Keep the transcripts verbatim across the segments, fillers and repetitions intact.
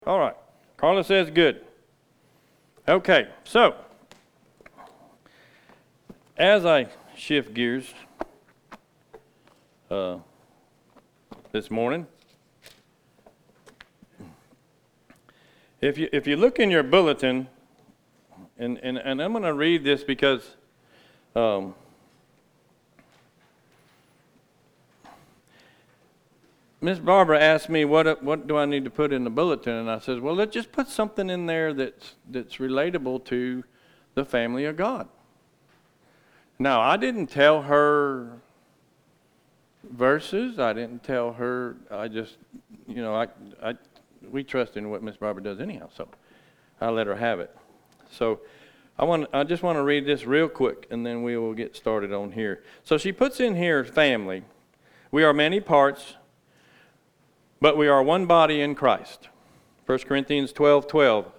All right. Carla says good. Okay, so as I shift gears uh, this morning, if you if you look in your bulletin, and and, and I'm going to read this because um, Miss Barbara asked me what what do I need to put in the bulletin, and I said, well, let's just put something in there that's that's relatable to the family of God. Now, I didn't tell her verses. I didn't tell her. I just, you know, I I we trust in what Miss Barbara does anyhow, so I let her have it. So I want I just want to read this real quick, and then we will get started on here. So she puts in here family. We are many parts, but we are one body in Christ. First Corinthians twelve twelve.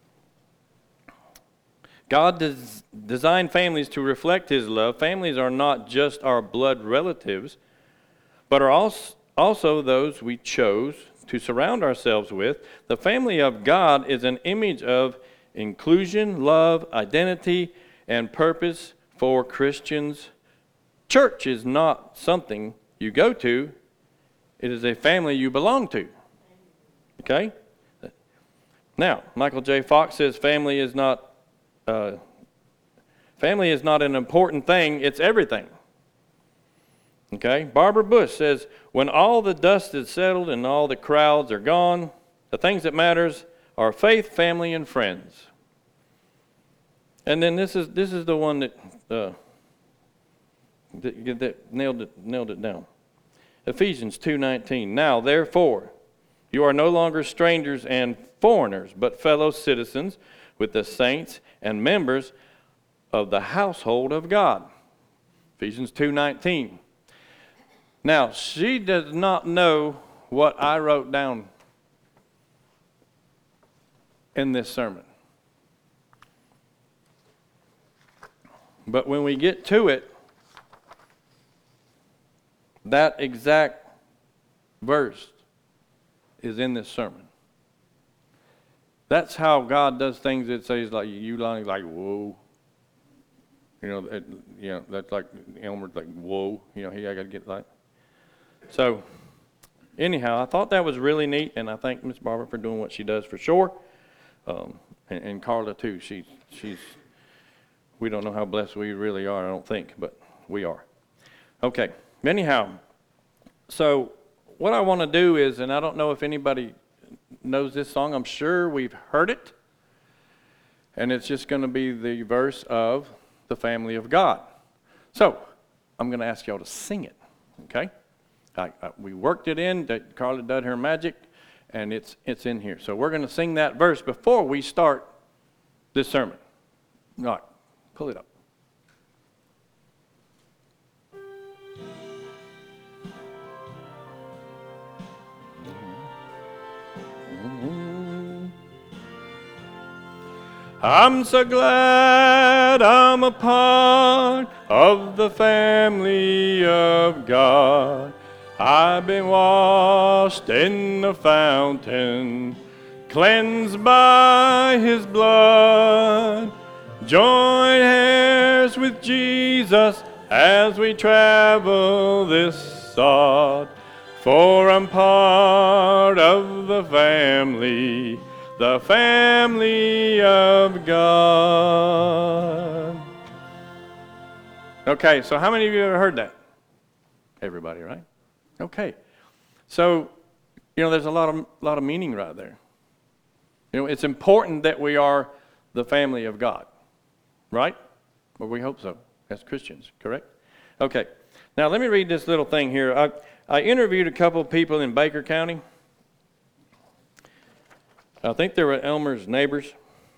God des- designed families to reflect His love. Families are not just our blood relatives, but are also, also those we chose to surround ourselves with. The family of God is an image of inclusion, love, identity, and purpose for Christians. Church is not something you go to. It is a family you belong to. Okay? Now, Michael J. Fox says family is not uh, family is not an important thing, it's everything. Okay? Barbara Bush says, when all the dust is settled and all the crowds are gone, the things that matters are faith, family, and friends. And then this is this is the one that uh, that, that nailed it nailed it down. Ephesians two nineteen. Now, therefore, you are no longer strangers and foreigners, but fellow citizens with the saints and members of the household of God. Ephesians two nineteen. Now, she does not know what I wrote down in this sermon. But when we get to it, that exact verse is in this sermon. That's how God does things. It says like you like like whoa, you know, it, you know that's like Elmer's like whoa, you know, he I got to get like. So, anyhow, I thought that was really neat, and I thank Miss Barbara for doing what she does for sure, um, and, and Carla too. She she's we don't know how blessed we really are. I don't think, but we are. Okay. Anyhow, so what I want to do is, and I don't know if anybody knows this song. I'm sure we've heard it. And it's just going to be the verse of the family of God. So I'm going to ask y'all to sing it. Okay? I, I, we worked it in. That Carla did her magic. And it's it's in here. So we're going to sing that verse before we start this sermon. All right. Pull it up. I'm so glad I'm a part of the family of God. I've been washed in the fountain, cleansed by His blood. Join heirs with Jesus as we travel this sod. For I'm part of the family, the family of God. Okay, so how many of you have ever heard that? Everybody, right? Okay. So, you know, there's a lot of lot of meaning right there. You know, it's important that we are the family of God, right? Well, we hope so, as Christians, correct? Okay. Now, let me read this little thing here. I, I interviewed a couple of people in Baker County. I think they were Elmer's neighbors.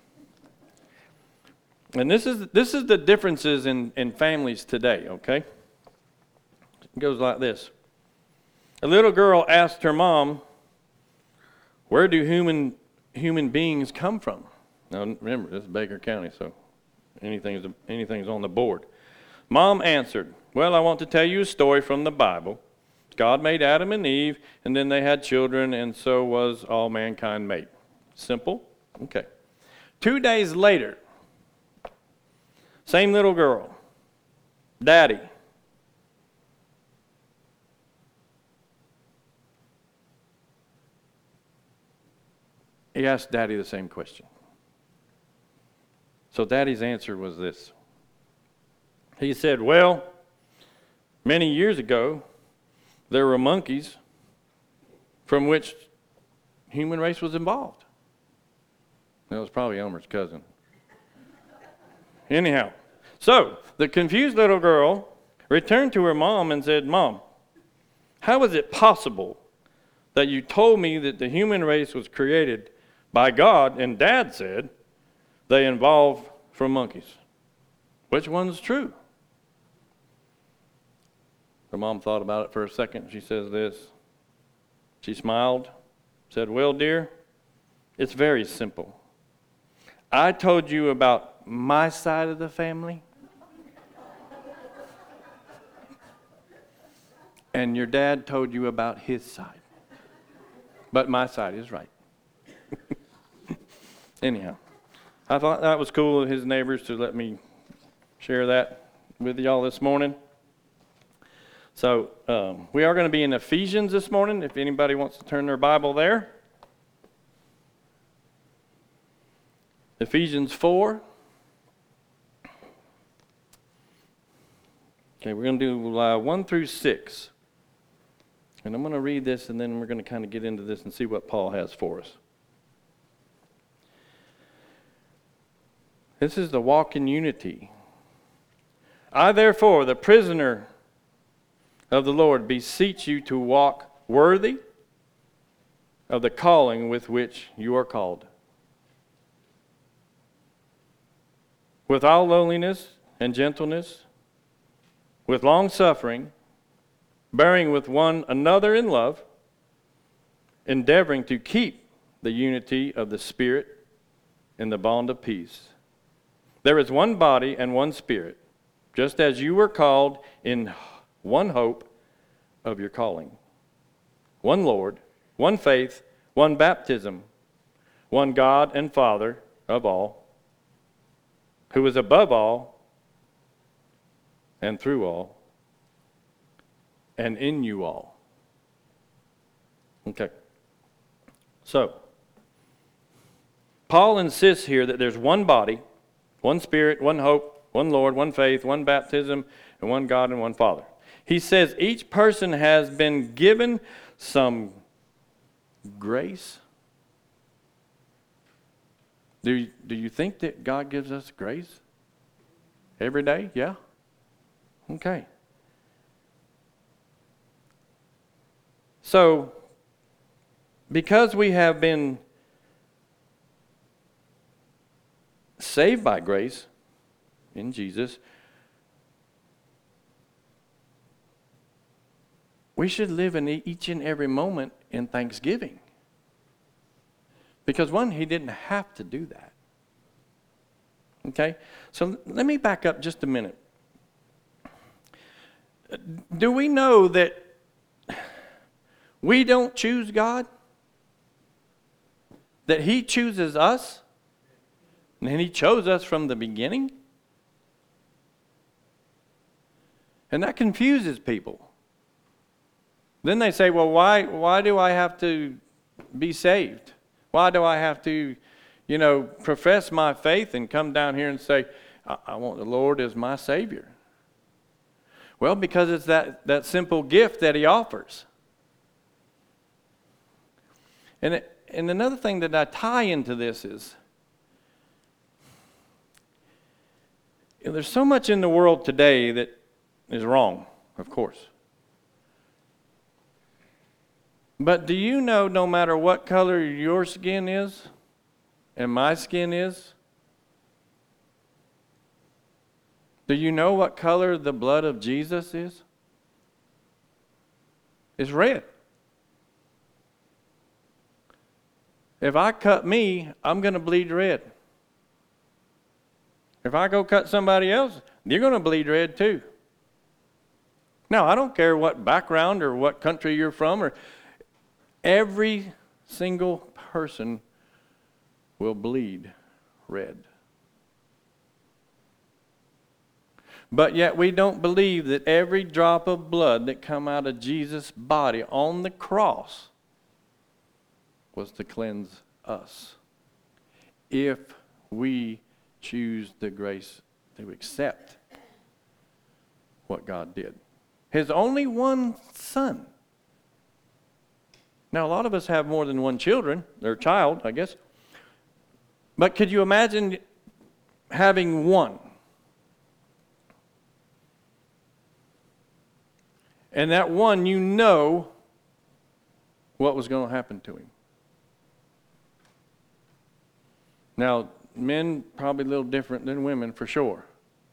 And this is this is the differences in, in families today, okay? It goes like this. A little girl asked her mom, where do human human beings come from? Now remember, this is Baker County, so anything's anything's on the board. Mom answered, well, I want to tell you a story from the Bible. God made Adam and Eve, and then they had children, and so was all mankind made. Simple. Okay. Two days later, same little girl, Daddy. He asked Daddy the same question. So Daddy's answer was this. He said, well, many years ago, there were monkeys from which human race was involved. That was probably Elmer's cousin. Anyhow, so the confused little girl returned to her mom and said, Mom, how is it possible that you told me that the human race was created by God, and Dad said they evolved from monkeys? Which one's true? Her mom thought about it for a second. She says this. She smiled, said, well, dear, it's very simple. I told you about my side of the family, and your dad told you about his side. But my side is right. Anyhow, I thought that was cool of his neighbors to let me share that with y'all this morning. So um, we are going to be in Ephesians this morning, if anybody wants to turn their Bible there. Ephesians four. Okay, we're going to do uh, one through six. And I'm going to read this, and then we're going to kind of get into this and see what Paul has for us. This is the walk in unity. I, therefore, the prisoner of the Lord, beseech you to walk worthy of the calling with which you are called, with all lowliness and gentleness, with long suffering, bearing with one another in love, endeavoring to keep the unity of the Spirit in the bond of peace. There is one body and one Spirit, just as you were called in one hope of your calling. One Lord, one faith, one baptism, one God and Father of all, who is above all and through all and in you all. Okay. So, Paul insists here that there's one body, one Spirit, one hope, one Lord, one faith, one baptism, and one God and one Father. He says each person has been given some grace. Do you, do you think that God gives us grace every day? Yeah? Okay. So, because we have been saved by grace in Jesus, we should live in each and every moment in thanksgiving. Because one, he didn't have to do that. Okay? So let me back up just a minute. Do we know that we don't choose God? That he chooses us? And he chose us from the beginning? And that confuses people. Then they say, well, why, why do I have to be saved? Why do I have to, you know, profess my faith and come down here and say, I, I want the Lord as my Savior? Well, because it's that, that simple gift that he offers. And, it, and another thing that I tie into this is, you know, there's so much in the world today that is wrong, of course. But do you know no matter what color your skin is and my skin is, do you know what color the blood of Jesus is? It's red. If I cut me, I'm going to bleed red. If I go cut somebody else, you're going to bleed red too. Now, I don't care what background or what country you're from, or every single person will bleed red. But yet we don't believe that every drop of blood that come out of Jesus' body on the cross was to cleanse us. If we choose the grace to accept what God did. His only one son. Now, a lot of us have more than one children, or child, I guess. But could you imagine having one? And that one, you know what was going to happen to him. Now, men probably a little different than women for sure.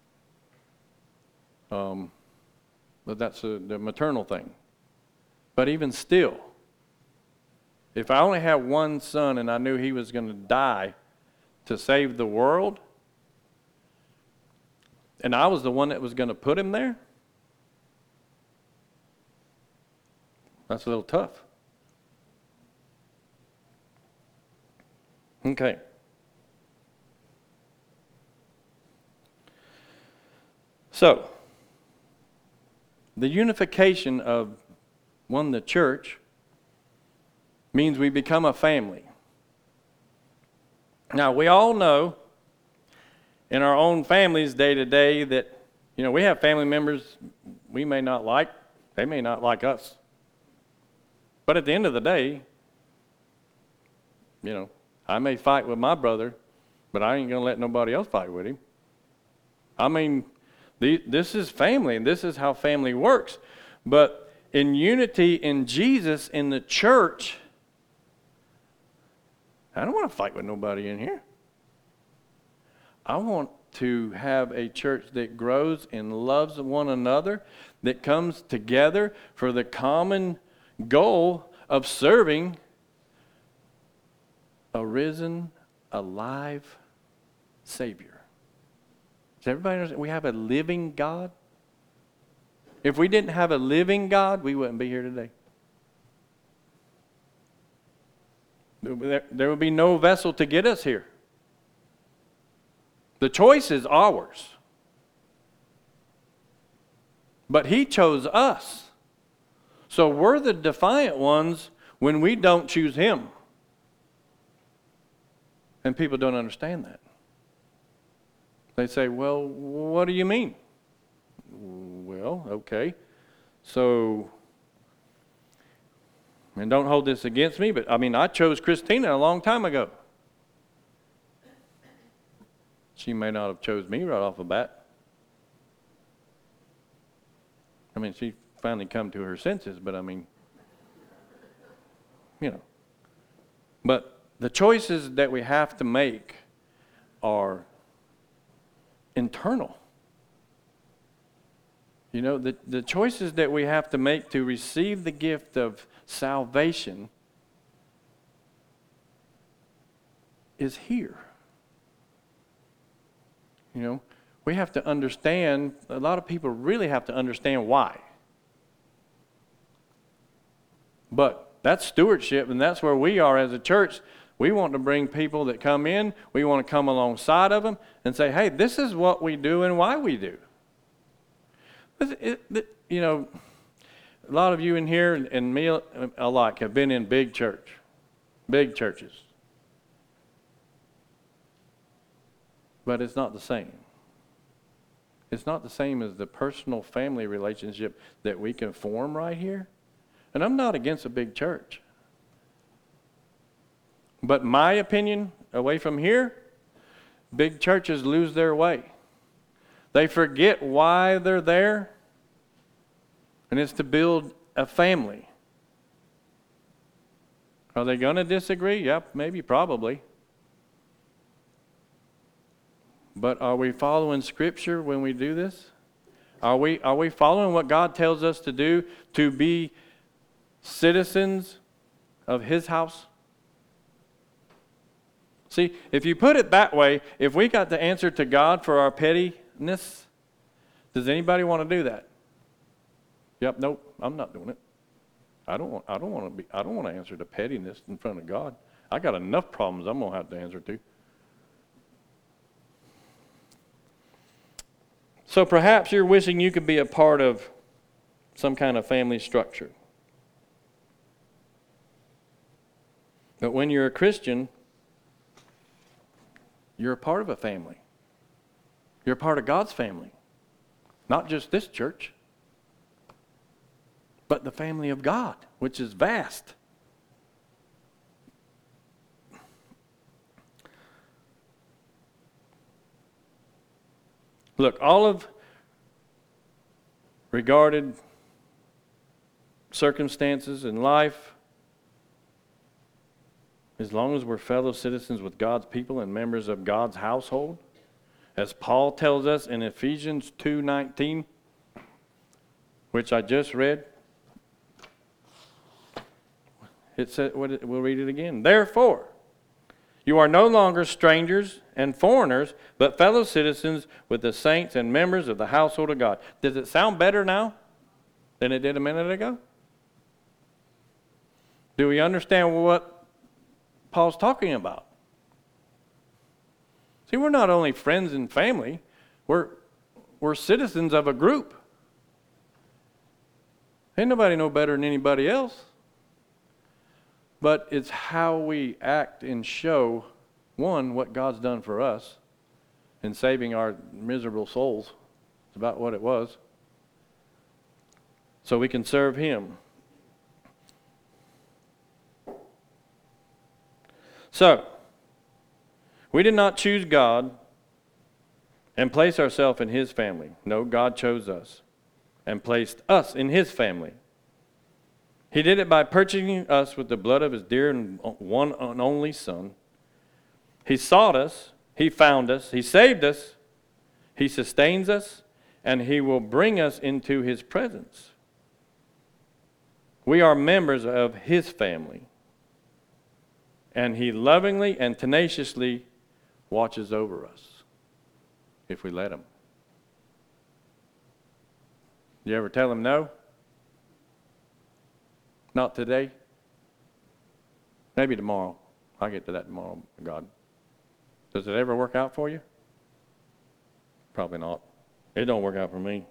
Um, but that's a, the maternal thing. But even still, if I only had one son and I knew he was going to die to save the world, and I was the one that was going to put him there, that's a little tough. Okay. So, the unification of, one, the church, means we become a family. Now, we all know in our own families day to day that, you know, we have family members we may not like, they may not like us. But at the end of the day, you know, I may fight with my brother, but I ain't going to let nobody else fight with him. I mean, the, this is family, and this is how family works. But in unity in Jesus, in the church, I don't want to fight with nobody in here. I want to have a church that grows and loves one another, that comes together for the common goal of serving a risen, alive Savior. Does everybody understand? We have a living God. If we didn't have a living God, we wouldn't be here today. There, there would be no vessel to get us here. The choice is ours. But He chose us. So we're the defiant ones when we don't choose Him. And people don't understand that. They say, well, what do you mean? Well, okay. So, and don't hold this against me, but I mean, I chose Christina a long time ago. She may not have chose me right off the bat. I mean, she finally come to her senses, but I mean, you know. But the choices that we have to make are internal. You know, the, the choices that we have to make to receive the gift of salvation is here. You know, we have to understand, a lot of people really have to understand why. But that's stewardship, and that's where we are as a church. We want to bring people that come in, we want to come alongside of them and say, hey, this is what we do and why we do. It, it, you know, a lot of you in here and me alike have been in big church, big churches. But it's not the same. It's not the same as the personal family relationship that we can form right here. And I'm not against a big church. But my opinion, away from here, big churches lose their way. They forget why they're there, and it's to build a family. Are they going to disagree? Yep, maybe, probably. But are we following Scripture when we do this? Are we, are we following what God tells us to do to be citizens of His house? See, if you put it that way, if we got the answer to God for our pettiness, does anybody want to do that? Yep, nope, I'm not doing it. I don't want I don't want to be I don't want to answer to pettiness in front of God. I got enough problems I'm going to have to answer to. So perhaps you're wishing you could be a part of some kind of family structure. But when you're a Christian, you're a part of a family. You're a part of God's family. Not just this church, but the family of God, which is vast. Look, all of regarded circumstances in life, as long as we're fellow citizens with God's people and members of God's household, as Paul tells us in Ephesians two nineteen, which I just read, it said, we'll read it again. Therefore, you are no longer strangers and foreigners, but fellow citizens with the saints and members of the household of God. Does it sound better now than it did a minute ago? Do we understand what Paul's talking about? See, we're not only friends and family, we're, we're citizens of a group. Ain't nobody no better than anybody else. But it's how we act and show, one, what God's done for us in saving our miserable souls. It's about what it was. So we can serve Him. So, we did not choose God and place ourselves in His family. No, God chose us and placed us in His family. He did it by purchasing us with the blood of His dear and one and only Son. He sought us, He found us, He saved us, He sustains us, and He will bring us into His presence. We are members of His family, and He lovingly and tenaciously watches over us if we let Him. You ever tell Him no? Not today. Maybe tomorrow. I'll get to that tomorrow, God. Does it ever work out for you? Probably not. It don't work out for me.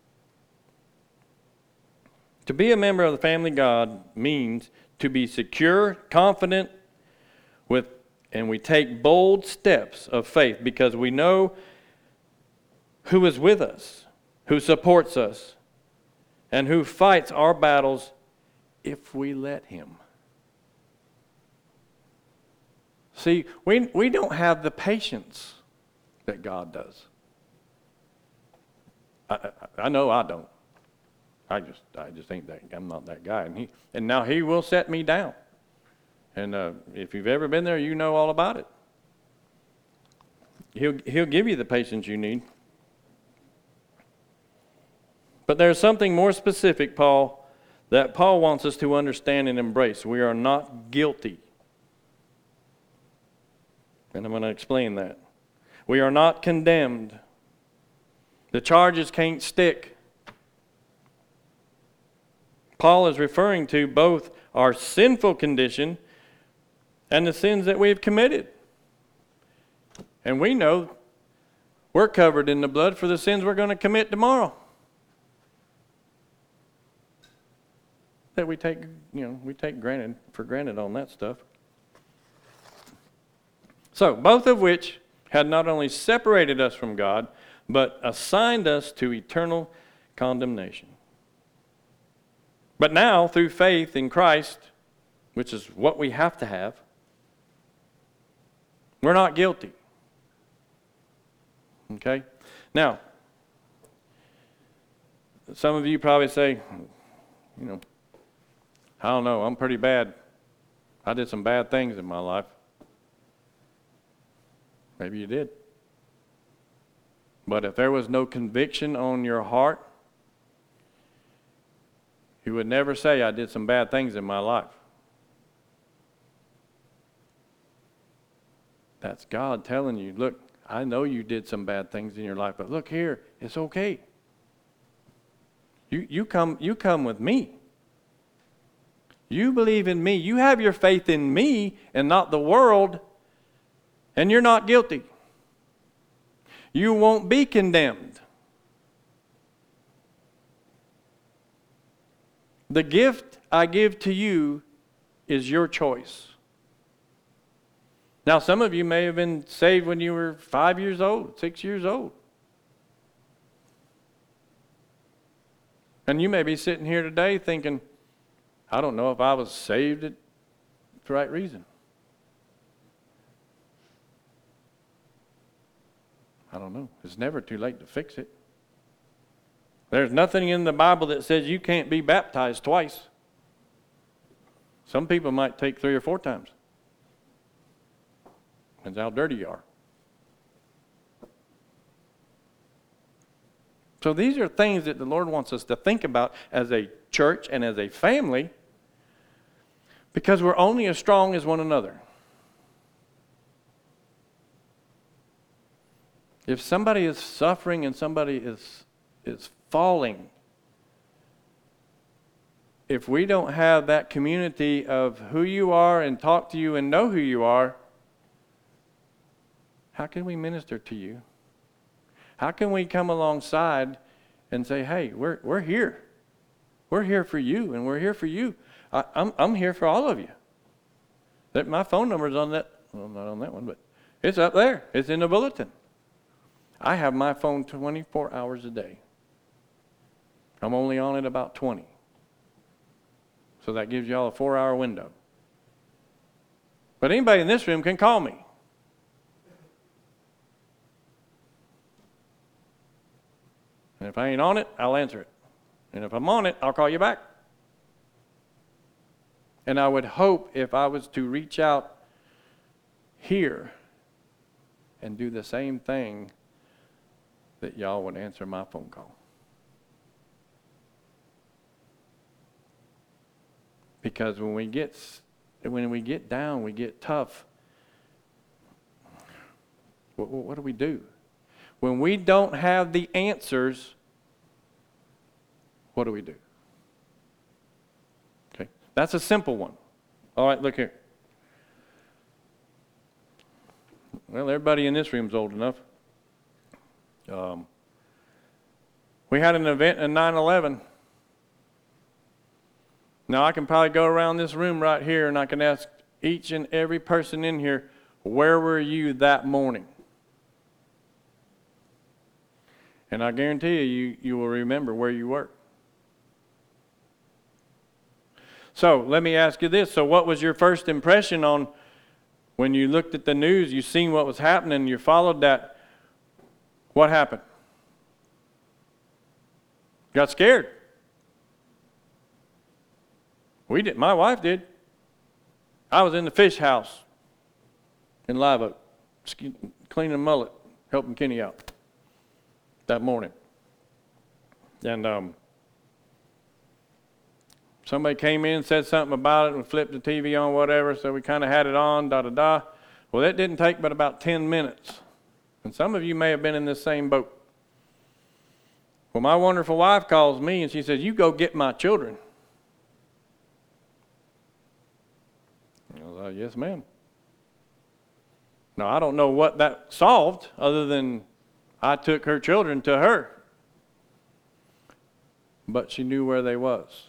To be a member of the family of God means to be secure, confident, with, and we take bold steps of faith because we know who is with us, who supports us, and who fights our battles if we let Him. See, we, we don't have the patience that God does. I, I, I know I don't. I just I just ain't that. I'm not that guy. And he and now He will set me down. And uh, if you've ever been there, you know all about it. He'll He'll give you the patience you need. But there's something more specific, Paul. That Paul wants us to understand and embrace. We are not guilty. And I'm going to explain that. We are not condemned. The charges can't stick. Paul is referring to both our sinful condition and the sins that we've committed. And we know we're covered in the blood for the sins we're going to commit tomorrow. That we take, you know, we take granted for granted on that stuff. So, both of which had not only separated us from God, but assigned us to eternal condemnation. But now, through faith in Christ, which is what we have to have, we're not guilty. Okay? Now, some of you probably say, you know, I don't know, I'm pretty bad. I did some bad things in my life. Maybe you did. But if there was no conviction on your heart, you would never say, I did some bad things in my life. That's God telling you, look, I know you did some bad things in your life, but look here, it's okay. You, you, come, you come with me. You believe in me. You have your faith in me and not the world, and you're not guilty. You won't be condemned. The gift I give to you is your choice. Now, some of you may have been saved when you were five years old, six years old. And you may be sitting here today thinking, I don't know if I was saved at the right reason. I don't know. It's never too late to fix it. There's nothing in the Bible that says you can't be baptized twice. Some people might take three or four times. Depends how dirty you are. So these are things that the Lord wants us to think about as a church and as a family, because we're only as strong as one another. If somebody is suffering and somebody is, is falling, if we don't have that community of who you are and talk to you and know who you are, how can we minister to you? How can we come alongside and say, hey, we're, we're here. We're here for you, and we're here for you. I, I'm, I'm here for all of you. That my phone number's on that, well, not on that one, but it's up there. It's in the bulletin. I have my phone twenty-four hours a day. I'm only on it about twenty. So that gives y'all a four-hour window. But anybody in this room can call me. And if I ain't on it, I'll answer it. And if I'm on it, I'll call you back. And I would hope if I was to reach out here and do the same thing, that y'all would answer my phone call. Because when we get when we get down, we get tough. What, what do we do? When we don't have the answers, what do we do? Okay, that's a simple one. All right, look here. Well, everybody in this room is old enough. Um, we had an event in nine eleven. Now, I can probably go around this room right here and I can ask each and every person in here, where were you that morning? And I guarantee you, you, you will remember where you were. So, let me ask you this. So, what was your first impression on when you looked at the news, you seen what was happening, you followed that? What happened? Got scared. We did. My wife did. I was in the fish house in Live Oak, cleaning a mullet, helping Kenny out that morning. And um, somebody came in and said something about it and flipped the T V on, whatever, so we kind of had it on, da-da-da. Well, that didn't take but about ten minutes. And some of you may have been in this same boat. Well, my wonderful wife calls me and she says, you go get my children. I was like, yes, ma'am. Now, I don't know what that solved other than I took her children to her. But she knew where they was.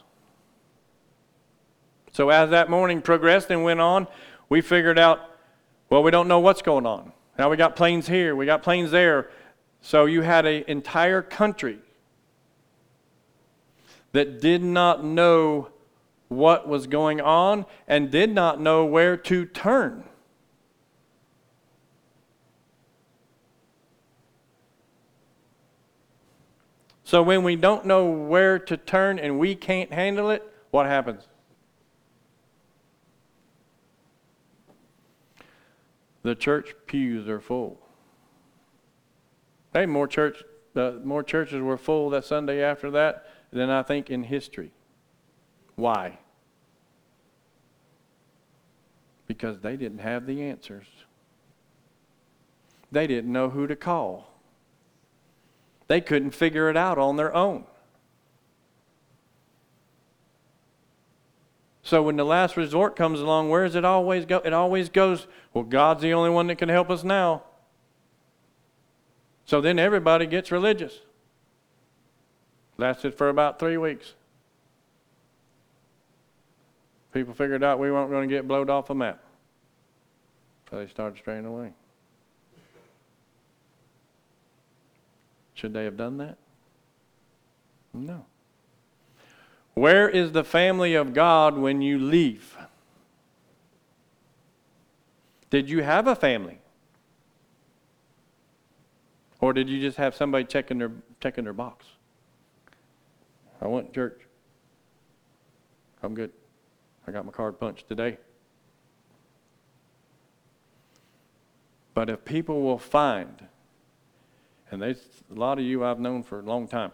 So as that morning progressed and went on, we figured out, well, we don't know what's going on. Now we got planes here, we got planes there. So you had an entire country that did not know what was going on and did not know where to turn. So when we don't know where to turn and we can't handle it, what happens? The church pews are full. Hey, more church, uh, more churches were full that Sunday after that than I think in history. Why? Because they didn't have the answers. They didn't know who to call. They couldn't figure it out on their own. So when the last resort comes along, where does it always go? It always goes, well, God's the only one that can help us now. So then everybody gets religious. Lasted for about three weeks. People figured out we weren't going to get blowed off a map. So they started straying away. Should they have done that? No. Where is the family of God when you leave? Did you have a family? Or did you just have somebody checking their checking their box? I went to church. I'm good. I got my card punched today. But if people will find, and there's a lot of you I've known for a long time,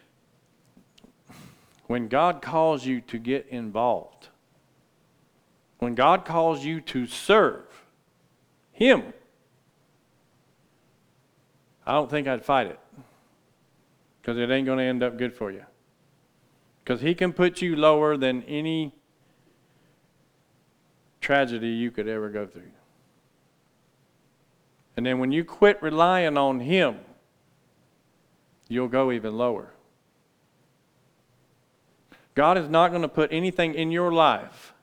when God calls you to get involved, when God calls you to serve Him, I don't think I'd fight it, because it ain't going to end up good for you. Because He can put you lower than any tragedy you could ever go through. And then when you quit relying on Him, you'll go even lower. God is not going to put anything in your life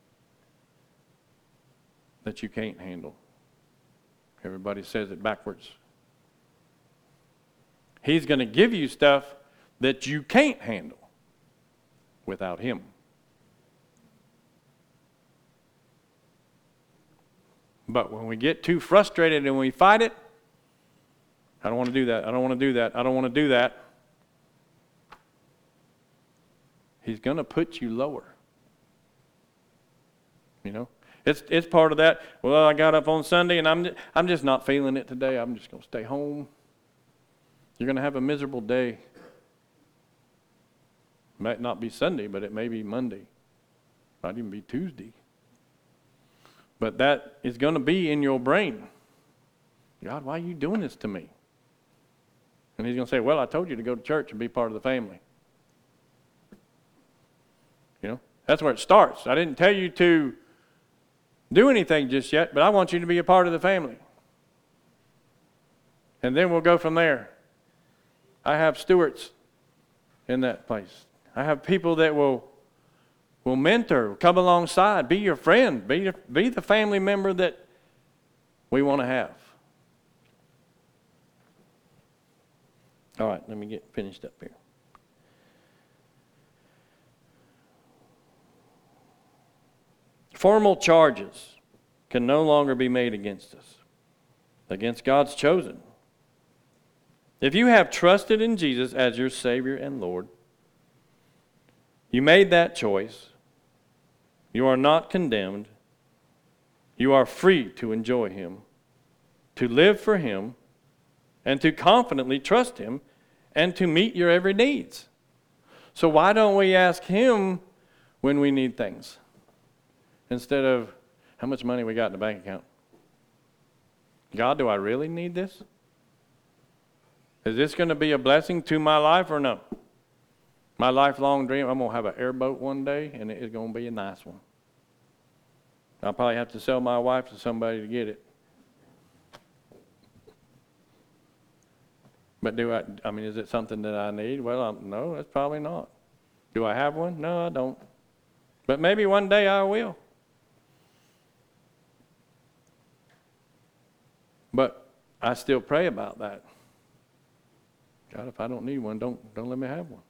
that you can't handle. Everybody says it backwards. He's going to give you stuff that you can't handle without Him. But when we get too frustrated and we fight it, I don't want to do that, I don't want to do that, I don't want to do that. He's going to put you lower. You know? It's it's part of that. Well, I got up on Sunday and I'm I'm just not feeling it today. I'm just going to stay home. You're going to have a miserable day. It might not be Sunday, but it may be Monday. It might even be Tuesday. But that is going to be in your brain. God, why are you doing this to me? And He's going to say, well, I told you to go to church and be part of the family. You know, that's where it starts. I didn't tell you to do anything just yet, but I want you to be a part of the family. And then we'll go from there. I have stewards in that place. I have people that will will mentor, come alongside, be your friend, be, be the family member that we want to have. All right, let me get finished up here. Formal charges can no longer be made against us, against God's chosen. If you have trusted in Jesus as your Savior and Lord, you made that choice. You are not condemned. You are free to enjoy Him, to live for Him, and to confidently trust Him, and to meet your every needs. So why don't we ask Him when we need things, instead of how much money we got in the bank account? God, do I really need this? Is this going to be a blessing to my life or no? My lifelong dream, I'm going to have an airboat one day, and it's going to be a nice one. I'll probably have to sell my wife to somebody to get it. But do I, I mean, is it something that I need? Well, I'm, no, it's probably not. Do I have one? No, I don't. But maybe one day I will. But I still pray about that. God, if I don't need one, don't don't let me have one.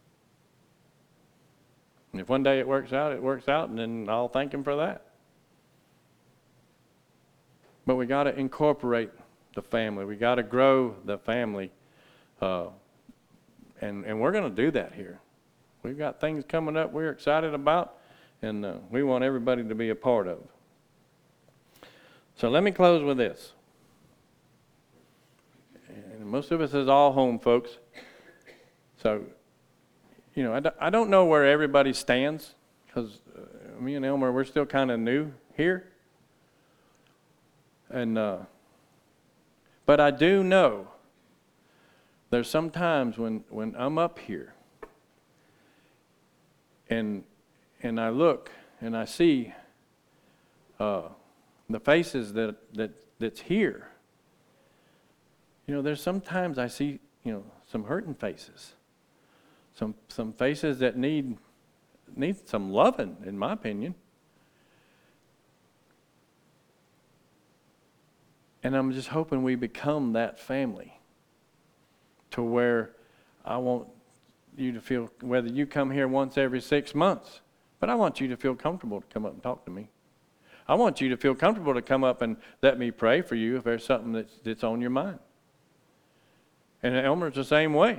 And if one day it works out, it works out, and then I'll thank Him for that. But we got to incorporate the family. We got to grow the family. Uh, and, and we're going to do that here. We've got things coming up we're excited about, and uh, we want everybody to be a part of. So let me close with this. And most of us is all home folks. So, you know, I, d- I don't know where everybody stands, because uh, me and Elmer, we're still kind of new here. And uh, but I do know there's some times when, when I'm up here and and I look and I see uh, the faces that, that that's here, you know, there's sometimes I see, you know, some hurting faces, some some faces that need need some loving, in my opinion. And I'm just hoping we become that family to where I want you to feel, whether you come here once every six months, but I want you to feel comfortable to come up and talk to me. I want you to feel comfortable to come up and let me pray for you if there's something that's, that's on your mind. And Elmer's the same way.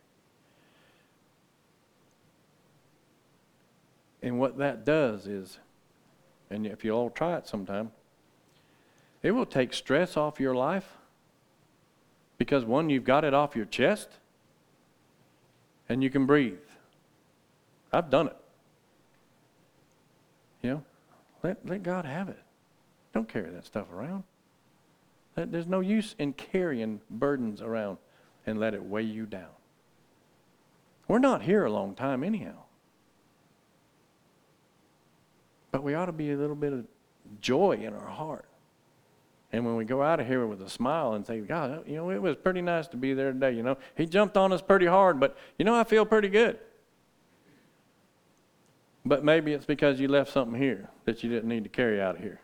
And what that does is, and if you all try it sometime, it will take stress off your life because, one, you've got it off your chest and you can breathe. I've done it. You know, let, let God have it. Don't carry that stuff around. There's no use in carrying burdens around and let it weigh you down. We're not here a long time anyhow. But we ought to be a little bit of joy in our heart. And when we go out of here with a smile and say, God, you know, it was pretty nice to be there today. You know, he jumped on us pretty hard, but, you know, I feel pretty good. But maybe it's because you left something here that you didn't need to carry out of here.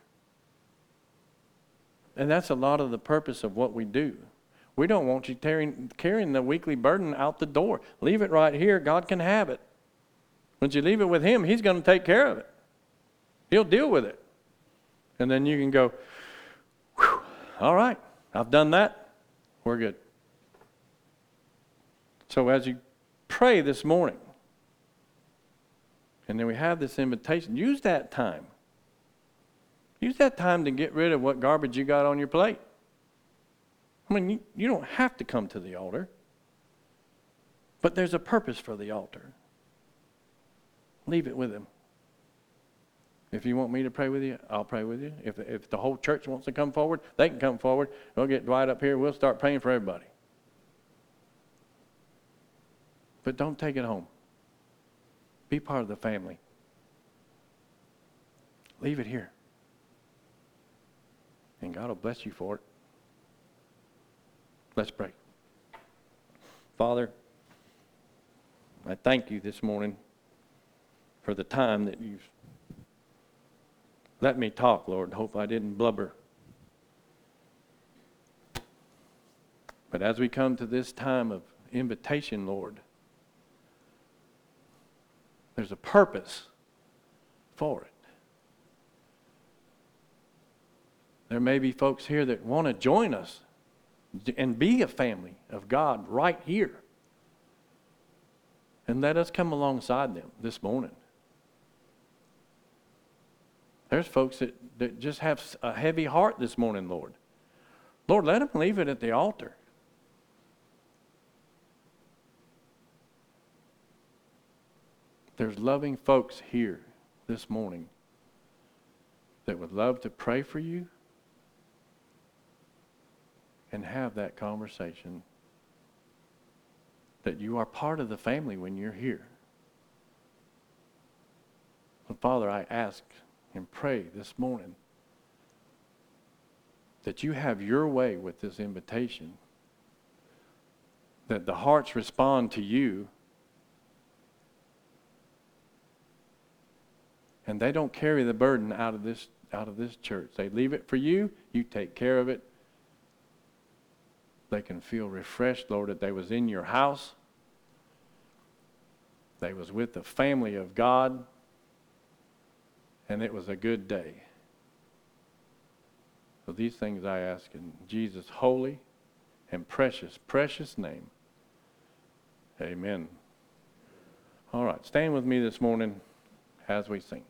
And that's a lot of the purpose of what we do. We don't want you carrying, carrying the weekly burden out the door. Leave it right here. God can have it. Once you leave it with him, he's going to take care of it. He'll deal with it. And then you can go, whew, all right, I've done that. We're good. So as you pray this morning, and then we have this invitation, use that time. Use that time to get rid of what garbage you got on your plate. I mean, you, you don't have to come to the altar, but there's a purpose for the altar. Leave it with him. If you want me to pray with you, I'll pray with you. If, if the whole church wants to come forward, they can come forward. We'll get Dwight up here. We'll start praying for everybody. But don't take it home. Be part of the family. Leave it here. And God will bless you for it. Let's pray. Father, I thank you this morning for the time that you've let me talk, Lord. Hope I didn't blubber. But as we come to this time of invitation, Lord, there's a purpose for it. There may be folks here that want to join us and be a family of God right here. And let us come alongside them this morning. There's folks that, that just have a heavy heart this morning, Lord. Lord, let them leave it at the altar. There's loving folks here this morning that would love to pray for you and have that conversation that you are part of the family when you're here. So, Father, I ask and pray this morning that you have your way with this invitation, that the hearts respond to you, and they don't carry the burden out of this out of this church. They leave it for you. You take care of it. They can feel refreshed, Lord, that they was in your house. They was with the family of God. And it was a good day. So these things I ask in Jesus' holy and precious, precious name. Amen. All right, stand with me this morning as we sing.